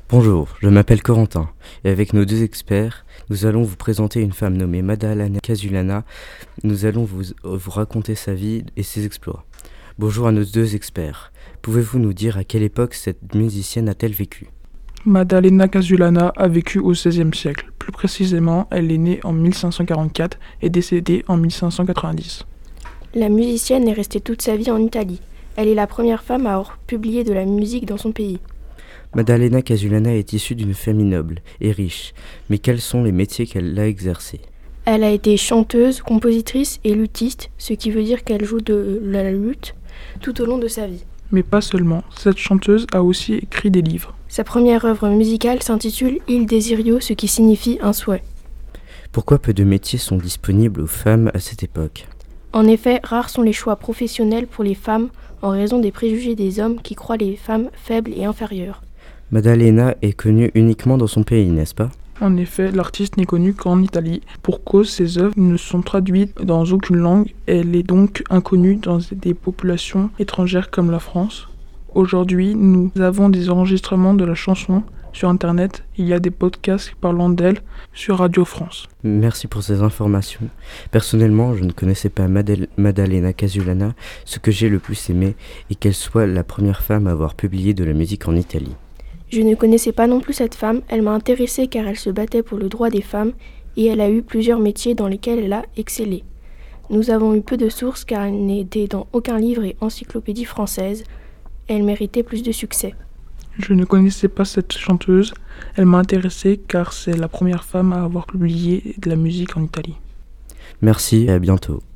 Bonjour, je m'appelle Corentin et avec nos deux experts, nous allons vous présenter une femme nommée Maddalena Casulana. Nous allons vous raconter sa vie et ses exploits. Bonjour à nos deux experts. Pouvez-vous nous dire à quelle époque cette musicienne a-t-elle vécu ? Maddalena Casulana a vécu au XVIe siècle. Plus précisément, elle est née en 1544 et décédée en 1590. La musicienne est restée toute sa vie en Italie. Elle est la première femme à avoir publié de la musique dans son pays. Maddalena Casulana est issue d'une famille noble et riche, mais quels sont les métiers qu'elle a exercés ? Elle a été chanteuse, compositrice et luthiste, ce qui veut dire qu'elle joue de la luth tout au long de sa vie. Mais pas seulement, cette chanteuse a aussi écrit des livres. Sa première œuvre musicale s'intitule Il Desirio, ce qui signifie un souhait. Pourquoi peu de métiers sont disponibles aux femmes à cette époque ? En effet, rares sont les choix professionnels pour les femmes en raison des préjugés des hommes qui croient les femmes faibles et inférieures. Maddalena est connue uniquement dans son pays, n'est-ce pas ? En effet, l'artiste n'est connue qu'en Italie. Pour cause, ses œuvres ne sont traduites dans aucune langue. Elle est donc inconnue dans des populations étrangères comme la France. Aujourd'hui, nous avons des enregistrements de la chanson sur Internet. Il y a des podcasts parlant d'elle sur Radio France. Merci pour ces informations. Personnellement, je ne connaissais pas Maddalena Casulana. Ce que j'ai le plus aimé est qu'elle soit la première femme à avoir publié de la musique en Italie. Je ne connaissais pas non plus cette femme, elle m'a intéressée car elle se battait pour le droit des femmes et elle a eu plusieurs métiers dans lesquels elle a excellé. Nous avons eu peu de sources car elle n'était dans aucun livre et encyclopédie française. Elle méritait plus de succès. Je ne connaissais pas cette chanteuse, elle m'a intéressée car c'est la première femme à avoir publié de la musique en Italie. Merci et à bientôt.